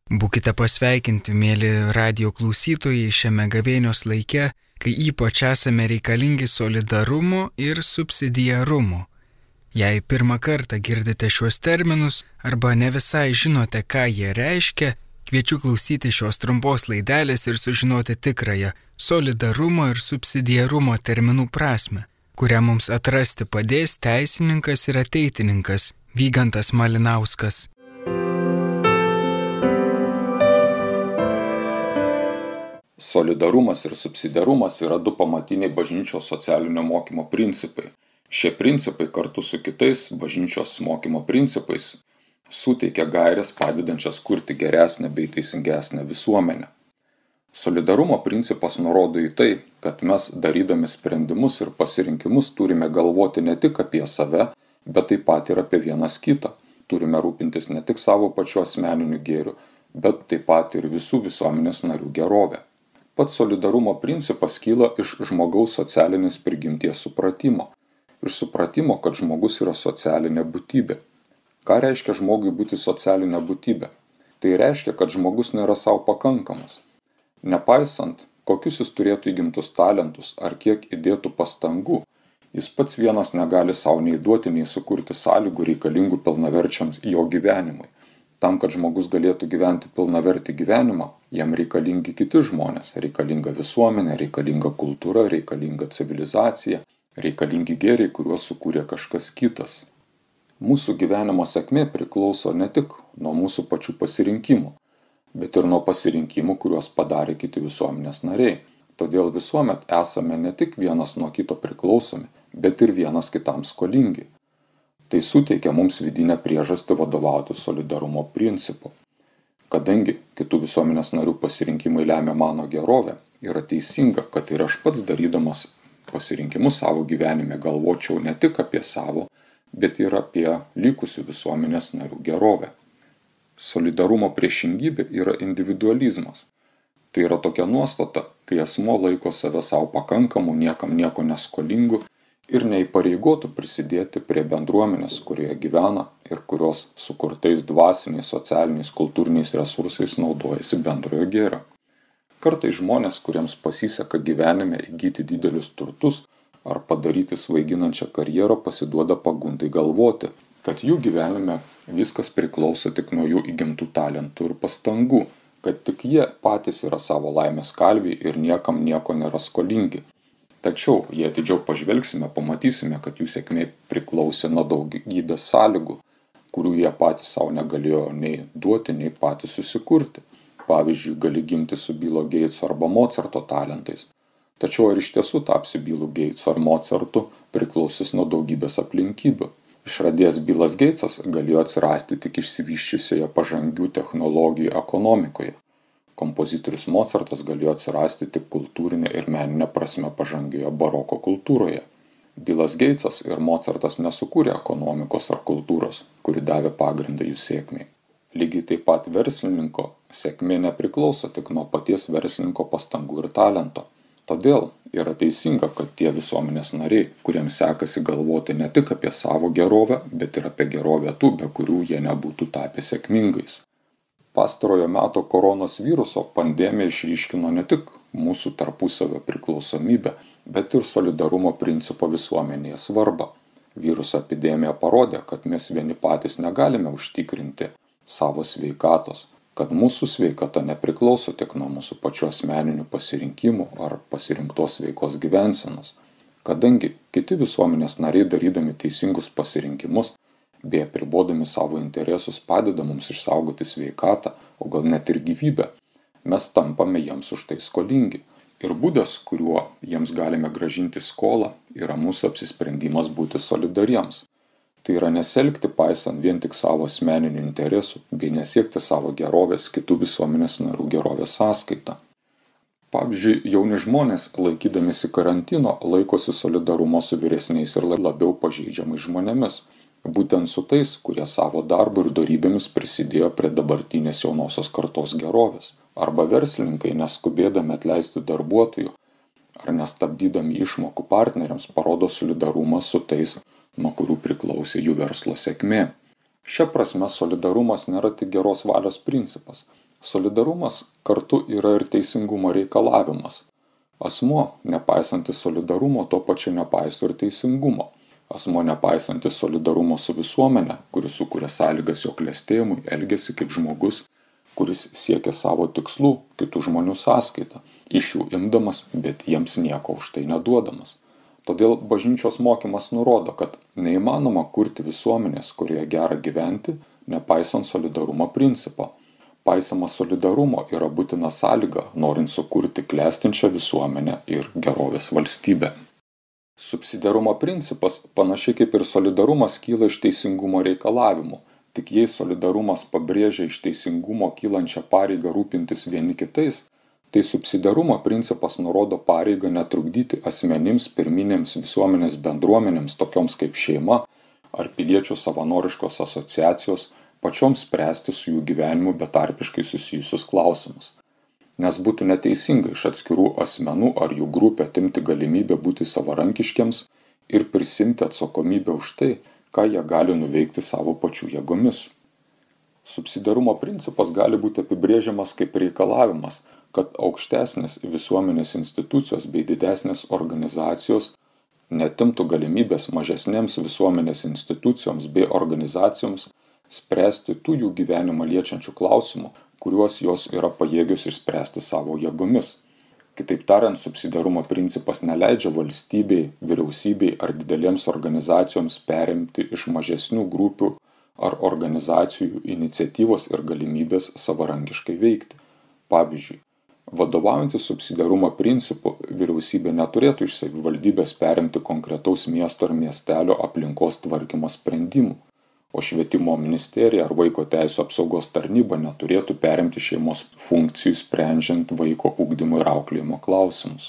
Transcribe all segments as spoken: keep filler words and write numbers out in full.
Būkite pasveikinti, mėly radio klausytojai, šiame gavėnios laike, kai ypač esame reikalingi solidarumo ir subsidiarumo. Jei pirmą kartą girdite šiuos terminus arba ne visai žinote, ką jie reiškia, kviečiu klausyti šios trumpos laidelės ir sužinoti tikrąją solidarumo ir subsidiarumo terminų prasmę, kurią mums atrasti padės teisininkas ir ateitininkas Vygantas Malinauskas. Solidarumas ir subsidiarumas yra du pamatiniai bažnyčios socialinio mokymo principai. Šie principai kartu su kitais bažnyčios mokymo principais suteikia gaires padedančias kurti geresnę bei teisingesnę visuomenę. Solidarumo principas nurodo į tai, kad mes darydami sprendimus ir pasirinkimus turime galvoti ne tik apie save, bet taip pat ir apie vienas kitą. Turime rūpintis ne tik savo pačiu asmeniniu gėriu, bet taip pat ir visų visuomenės narių gerovę. Pats solidarumo principas kyla iš žmogaus socialinės prigimties supratimo. Iš supratimo, kad žmogus yra socialinė būtybė. Ką reiškia žmogui būti socialinė būtybė? Tai reiškia, kad žmogus nėra savo pakankamas. Nepaisant, kokius jis turėtų įgimtus talentus ar kiek įdėtų pastangų, jis pats vienas negali savo nei duoti, nei sukurti sąlygų reikalingų pilnaverčiam jo gyvenimui. Tam, kad žmogus galėtų gyventi pilnavertį gyvenimą, jam reikalingi kiti žmonės, reikalinga visuomenė, reikalinga kultūra, reikalinga civilizacija, reikalingi gėriai, kuriuos sukūrė kažkas kitas. Mūsų gyvenimo sėkmė priklauso ne tik nuo mūsų pačių pasirinkimų, bet ir nuo pasirinkimų, kuriuos padarė kiti visuomenės nariai. Todėl visuomet esame ne tik vienas nuo kito priklausomi, bet ir vienas kitam skolingi. Tai suteikia mums vidinę priežastį vadovauti solidarumo principu. Kadangi kitų visuomenės narių pasirinkimai lemia mano gerovę, yra teisinga, kad ir aš pats darydamas pasirinkimus savo gyvenime galvočiau ne tik apie savo, bet ir apie likusių visuomenės narių gerovę. Solidarumo priešingybė yra individualizmas. Tai yra tokia nuostata, kai asmuo laiko save savo pakankamu, niekam nieko neskolingu ir neįpareigotų prisidėti prie bendruomenės, kurioje gyvena ir kurios sukurtais dvasiniais, socialiniais, kultūriniais resursais naudojasi bendrojo gėrio. Kartais žmonės, kuriems pasiseka gyvenime įgyti didelius turtus ar padaryti svaiginančią karjerą, pasiduoda pagundai galvoti, kad jų gyvenime viskas priklauso tik nuo jų įgimtų talentų ir pastangų, kad tik jie patys yra savo laimės kalviai ir niekam nieko nėra skolingi. Tačiau, jei atidžiau pažvelgsime, pamatysime, kad jų sėkmė priklausė nuo daugybės sąlygų, kurių jie patys savo negalėjo nei duoti, nei patys susikurti. Pavyzdžiui, gali gimti su Bilo Geitso arba Mocarto talentais. Tačiau ar iš tiesų tapsi Bilu Geitsu ar Mocartu priklausys nuo daugybės aplinkybių. Išradėjas Bilas Geitsas galėjo atsirasti tik išsivysčiusioje pažangių technologijų ekonomikoje. Kompozitorius Mocartas galėjo atsirasti tik kultūrinė ir meninė prasme pažangioje baroko kultūroje. Bilas Geitsas ir Mocartas nesukūrė ekonomikos ar kultūros, kuri davė pagrindą jų sėkmei. Lygiai taip pat verslininko sėkmė nepriklauso tik nuo paties verslininko pastangų ir talento. Todėl yra teisinga, kad tie visuomenės nariai, kuriems sekasi galvoti ne tik apie savo gerovę, bet ir apie gerovę tų, be kurių jie nebūtų tapę sėkmingais. Pastarojo meto koronos viruso pandemija išryškino ne tik mūsų tarpusavio priklausomybę, bet ir solidarumo principo visuomenėje svarbą. Viruso epidemija parodė, kad mes vieni patys negalime užtikrinti savo sveikatos, kad mūsų sveikata nepriklauso tik nuo mūsų pačių asmeninių pasirinkimų ar pasirinktos sveikos gyvensenos. Kadangi kiti visuomenės nariai darydami teisingus pasirinkimus, bei apribodami savo interesus padeda mums išsaugoti sveikatą, o gal net ir gyvybę, mes tampame jiems už tai skolingi. Ir būdas, kuriuo jiems galime grąžinti skolą, yra mūsų apsisprendimas būti solidariems. Tai yra nesielgti paisant vien tik savo asmeninių interesų, bei nesiekti savo gerovės kitų visuomenės narių gerovės sąskaita. Pavyzdžiui, jauni žmonės, laikydamisi karantino, laikosi solidarumo su vyresniais ir labiau pažeidžiamais žmonėmis. Būtent su tais, kurie savo darbu ir dorybėmis prisidėjo prie dabartinės jaunosios kartos gerovės, arba verslininkai neskubėdami atleisti darbuotojų, ar nestabdydami išmokų partneriams parodo solidarumą su tais, nuo kurių priklausė jų verslo sėkmė. Šia prasme solidarumas nėra tik geros valios principas, Solidarumas kartu yra ir teisingumo reikalavimas. Asmuo, nepaisantis solidarumo, tuo pačiu nepaiso ir teisingumo. Asmuo, nepaisantis solidarumo su visuomenė, kuris sukuria sąlygas jo klestėjimui, elgiasi kaip žmogus, kuris siekia savo tikslų kitų žmonių sąskaitą, iš jų imdamas, bet jiems nieko už tai neduodamas. Todėl bažnyčios mokymas nurodo, kad neįmanoma kurti visuomenės, kurioje gera gyventi, nepaisant solidarumo principo. Paisoma solidarumo yra būtina sąlyga, norint sukurti klestinčią visuomenę ir gerovės valstybę. Subsidiarumo principas, panašiai kaip ir solidarumas, kyla iš teisingumo reikalavimų. Tik jei solidarumas pabrėžia iš teisingumo kylančią pareigą rūpintis vieni kitais, tai subsidiarumo principas nurodo pareigą netrukdyti asmenims pirminėms visuomenės bendruomenėms, tokioms kaip šeima ar piliečių savanoriškos asociacijos, pačioms spręsti su jų gyvenimu betarpiškai susijusius klausimus. Nes būtų neteisinga iš atskirų asmenų ar jų grupė atimti galimybę būti savarankiškiams ir prisimti atsakomybę už tai, ką jie gali nuveikti savo pačių jėgomis. Subsidiarumo principas gali būti apibrėžiamas kaip reikalavimas, kad aukštesnės visuomenės institucijos bei didesnės organizacijos netimtų galimybės mažesnėms visuomenės institucijoms bei organizacijoms spręsti tų jų gyvenimą liečiančių klausimų, kuriuos jos yra pajėgios išspręsti savo jėgomis. Kitaip tariant, subsidiarumo principas neleidžia valstybei, vyriausybei ar didelėms organizacijoms perimti iš mažesnių grupių ar organizacijų iniciatyvos ir galimybės savarankiškai veikti. Pavyzdžiui, vadovaujantis subsidiarumo principu, vyriausybė neturėtų iš savivaldybės perimti konkretaus miesto ar miestelio aplinkos tvarkymo sprendimų, o švietimo ministerija ar vaiko teisių apsaugos tarnyba neturėtų perimti šeimos funkcijų sprendžiant vaiko ugdymo ir auklėjimo klausimus.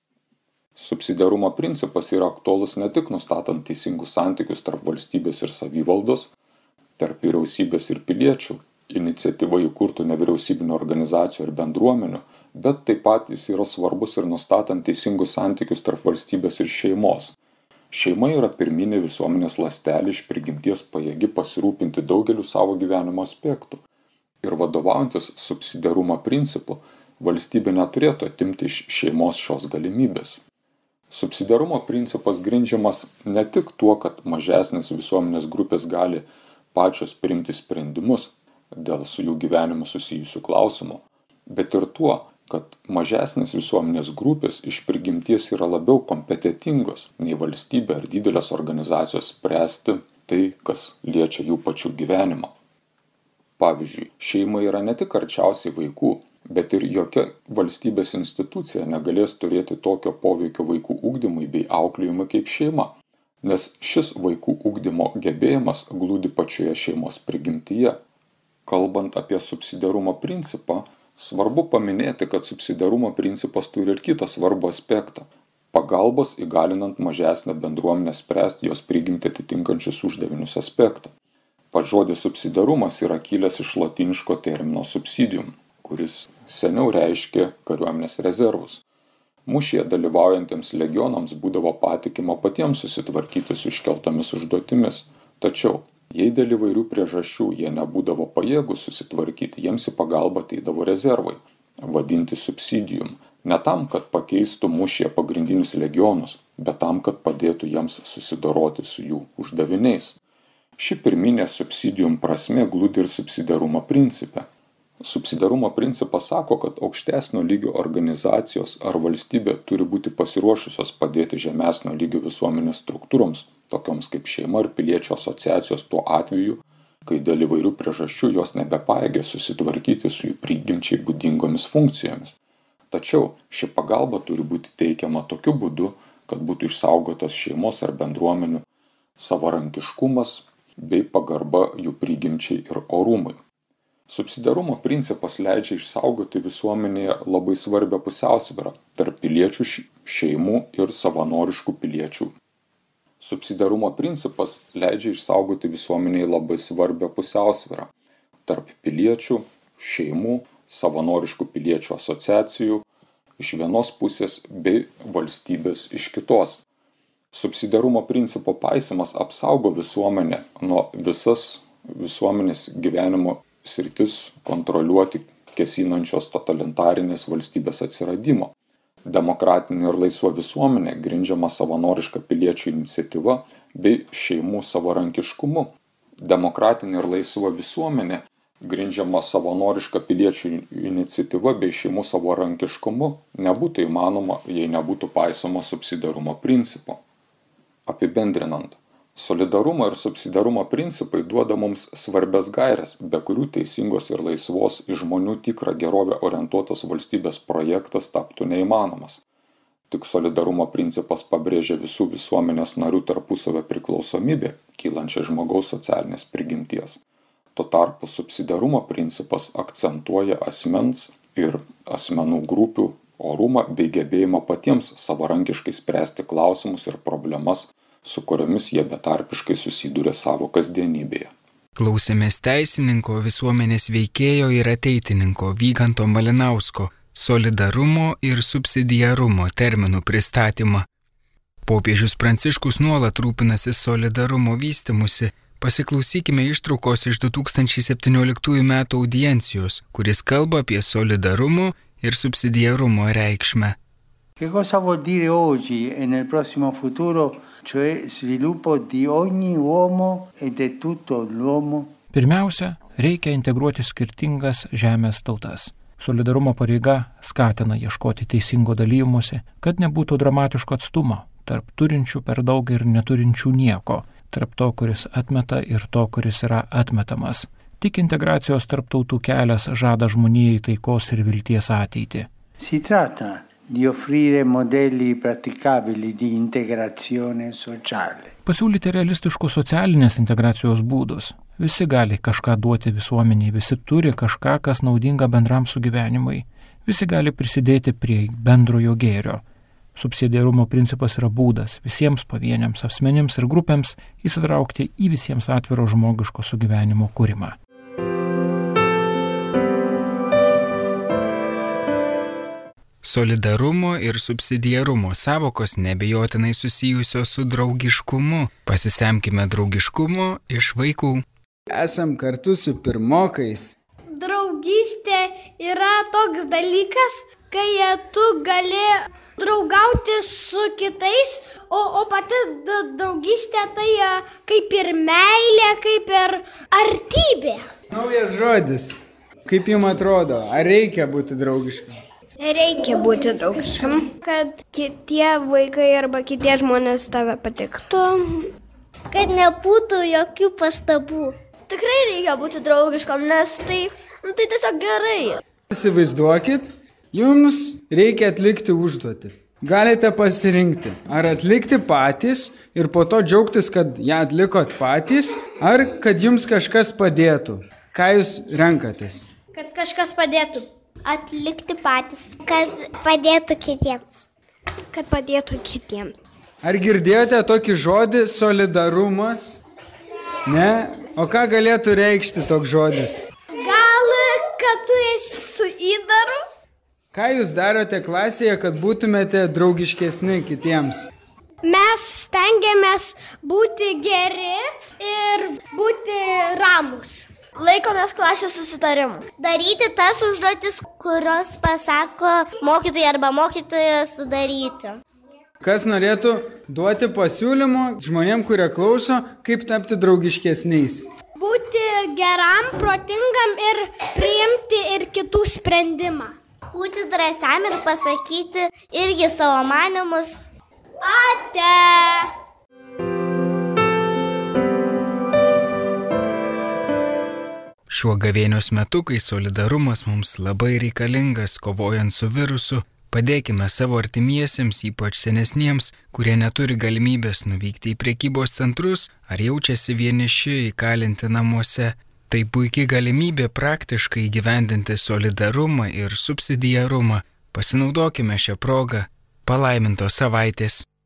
Subsidiarumo principas yra aktuolus ne tik nustatant teisingus santykius tarp valstybės ir savivaldos, tarp vyriausybės ir piliečių, iniciatyva įkurtų nevyriausybinių organizacijų ir bendruomenių, bet taip pat jis yra svarbus ir nustatant teisingus santykius tarp valstybės ir šeimos. Šeima yra pirminė visuomenės ląstelė iš prigimties pajėgi pasirūpinti daugeliu savo gyvenimo aspektų. Ir vadovaujantis subsidiarumo principu, valstybė neturėtų atimti iš šeimos šios galimybės. Subsidiarumo principas grindžiamas ne tik tuo, kad mažesnės visuomenės grupės gali pačios priimti sprendimus dėl su jų gyvenimu susijusių klausimų, bet ir tuo, kad mažesnės visuomenės grupės iš prigimties yra labiau kompetentingos nei valstybė ar didelės organizacijos spręsti tai, kas liečia jų pačių gyvenimą. Pavyzdžiui, šeima yra ne tik arčiausiai vaikų, bet ir jokia valstybės institucija negalės turėti tokio poveikio vaikų ugdymui bei auklėjimui kaip šeima, nes šis vaikų ugdymo gebėjimas glūdi pačioje šeimos prigimtyje. Kalbant apie subsidiarumo principą, svarbu paminėti, kad subsidiarumo principas turi ir kitą svarbų aspektą – pagalbos įgalinant mažesnę bendruomenę spręsti jos prigimtį atitinkančius uždavinius aspektą. Pats žodis subsidiarumas yra kilęs iš lotyniško termino subsidium, kuris seniau reiškė kariuomenės rezervus. Mūšyje dalyvaujantiems legionams būdavo patikima patiems susitvarkyti su iškeltomis užduotimis, tačiau jei dėl įvairių priežasčių jie nebūdavo pajėgūs susitvarkyti, jiems į pagalbą ateidavo rezervai, vadinti subsidium, ne tam, kad pakeistų mūšyje pagrindinius legionus, bet tam, kad padėtų jiems susidoroti su jų uždaviniais. Ši pirminė subsidium prasmė glūdi ir subsidiarumo principe. Subsidiarumo principas sako, kad aukštesnio lygio organizacijos ar valstybė turi būti pasiruošusios padėti žemesnio lygio visuomenės struktūroms, tokioms kaip šeima ir piliečių asociacijos tuo atveju, kai dėl įvairių priežasčių jos nebepajėgia susitvarkyti su jų prigimčiai būdingomis funkcijomis. Tačiau ši pagalba turi būti teikiama tokiu būdu, kad būtų išsaugotas šeimos ar bendruomenių savarankiškumas bei pagarba jų prigimčiai ir orumui. Subsidiarumo principas leidžia išsaugoti visuomenėje labai svarbią pusiausvyrą tarp piliečių šeimų ir savanoriškų piliečių. Subsidiarumo principas leidžia išsaugoti visuomenėje labai svarbią pusiausvyrą tarp piliečių, šeimų, savanoriškų piliečių asociacijų iš vienos pusės bei valstybės iš kitos. Subsidiarumo principo paisymas apsaugo visuomenę nuo visas visuomenės gyvenimo sritis kontroliuoti atkesinančios totalitarinės valstybės atsiradimo. Demokratinė ir laisva visuomenė grindžiama savanoriška piliečių iniciatyva bei šeimų savarankiškumu. Demokratinė ir laisva visuomenė grindžiama savanoriška piliečių iniciatyva bei šeimų savarankiškumu nebūtų įmanoma, jei nebūtų paisoma subsidiarumo principo. Apibendrinant, solidarumo ir subsidiarumo principai duoda mums svarbias gaires, be kurių teisingos ir laisvos į žmonių tikrą gerovę orientuotas valstybės projektas taptų neįmanomas. Tik solidarumo principas pabrėžia visų visuomenės narių tarpusavio priklausomybę, kylančią žmogaus socialinės prigimties. Tuo tarpu subsidiarumo principas akcentuoja asmens ir asmenų grupių orumą bei gebėjimą patiems savarankiškai spręsti klausimus ir problemas, su kuriomis jie betarpiškai susiduria savo kasdienybėje. Klausėmės teisininko, visuomenės veikėjo ir ateitininko Vyganto Malinausko solidarumo ir subsidiarumo terminų pristatymą. Popiežius Pranciškus nuolat rūpinasi solidarumo vystymusi. Pasiklausykime ištraukos iš du tūkstančiai septynioliktųjų metų audiencijos, kuris kalba apie solidarumo ir subsidiarumo reikšmę. Che cosa vuol dire oggi e nel prossimo futuro, cioè sviluppo di ogni uomo e di tutto l'uomo? Pirmiausia, reikia integruoti skirtingas žemės tautas. Solidarumo pareiga skatina ieškoti teisingo dalymosi, kad nebūtų dramatiško atstumo tarp turinčių per daug ir neturinčių nieko, tarp to, kuris atmeta ir to, kuris yra atmetamas. Tik integracijos tarp tautų kelias žada žmonijai taikos ir vilties ateitį. Si tratta di offrire modelli praticabili di integrazione sociale. Pasiūlyti realistiškus socialinės integracijos būdus. Visi gali kažką duoti visuomeniai, visi turi kažką, kas naudinga bendram sugyvenimui. Visi gali prisidėti prie bendrojo gėrio. Subsidiarumo principas yra būdas visiems pavieniams asmenims ir grupėms įsitraukti į visiems atviro žmogiško sugyvenimo kūrimą. Solidarumo ir subsidiarumo sąvokos nebejotinai susijusios su draugiškumu. Pasisemkime draugiškumo iš vaikų. Esam kartu su pirmokais. Draugystė yra toks dalykas, kai tu gali draugauti su kitais, o, o pati draugystė tai kaip ir meilė, kaip ir artybė. Naujas žodis. Kaip jums atrodo, ar reikia būti draugiškam? Reikia būti draugiškam, kad kitie vaikai arba kitie žmonės tave patiktų. Kad nebūtų jokių pastabų. Tikrai reikia būti draugiškam, nes tai, nu, tai tiesiog gerai. Įsivaizduokit, jums reikia atlikti užduotį. Galite pasirinkti, ar atlikti patys ir po to džiaugtis, kad ją atlikot patys, ar kad jums kažkas padėtų. Ką jūs renkatės? Kad kažkas padėtų. Atlikti patys. Kad padėtų kitiems. Kad padėtų kitiems. Ar girdėjote tokį žodį solidarumas? Ne? O ką galėtų reikšti toks žodis? Gal, kad tu esi su įdaru? Ką jūs darote klasėje, kad būtumėte draugiškesni kitiems? Mes stengiamės būti geri ir būti ramus. Laikomės klasės susitarimų. Daryti tas užduotis, kurios pasako mokytojai arba mokytojas sudaryti. Kas norėtų duoti pasiūlymų žmonėm, kurie klauso, kaip tapti draugiškesniais? Būti geram, protingam ir priimti ir kitų sprendimą. Būti drąsiam ir pasakyti irgi savo manimus. Ate! Šiuo gavėnios metu, kai solidarumas mums labai reikalingas kovojant su virusu, padėkime savo artimiesiems, ypač senesniems, kurie neturi galimybės nuvykti į prekybos centrus ar jaučiasi vieniši įkalinti namuose. Tai puikiai galimybė praktiškai įgyvendinti solidarumą ir subsidiarumą. Pasinaudokime šią progą. Palaimintos savaitės.